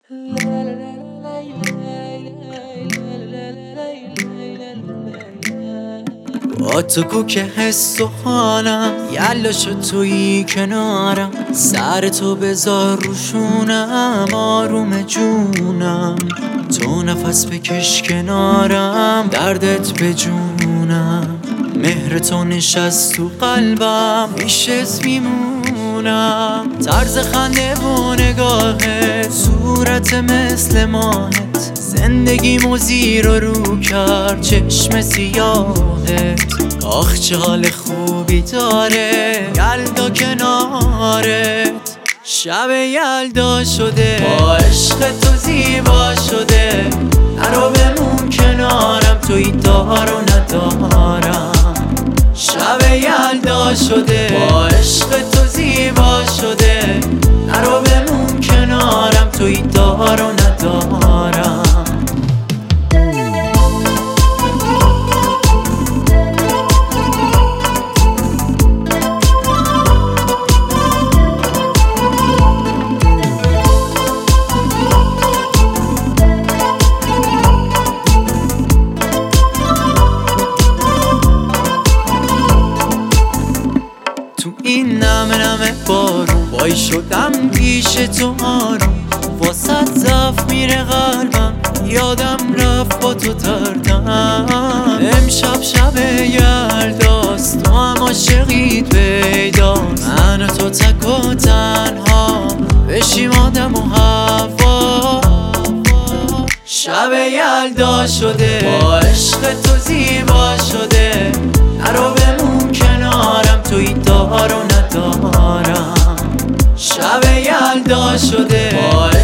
با تو کوک حس و حالم یلا شد تویی کنارم، سر تو بذار روشونم، آروم جونم، تو نفس بکش کنارم، دردت به جونم، مهر تو نشست تو قلبم، پیشت میمونم، طرز خنده و نگاهت، صورت مثل ماهت، زندگیمو زیر و رو کرد چشم سیاهت. آخ چه حال خوبی داره یلدا کنارت، شب یلدا شده با عشق تو زیبا شده، نرو بمون کنارم توی دار و ندارم، شب یلدا شده با عشق تو زیبا شده، نرو بمون کنارم توی دار و ندارم. تو این نمه نمه بارون وای شدم پیش تو آروم، واسط ضعف میره قلبم، یادم رفت با تو تردم، امشب شب یلداست تو هم عاشقیت پیداست، من و تو تک و تنها بشیم آدم و هوا، شب یلدا شده با عشق تو زیبا شده، نرو بمون کنارم توی دار و ندارم، شب یلدا شده با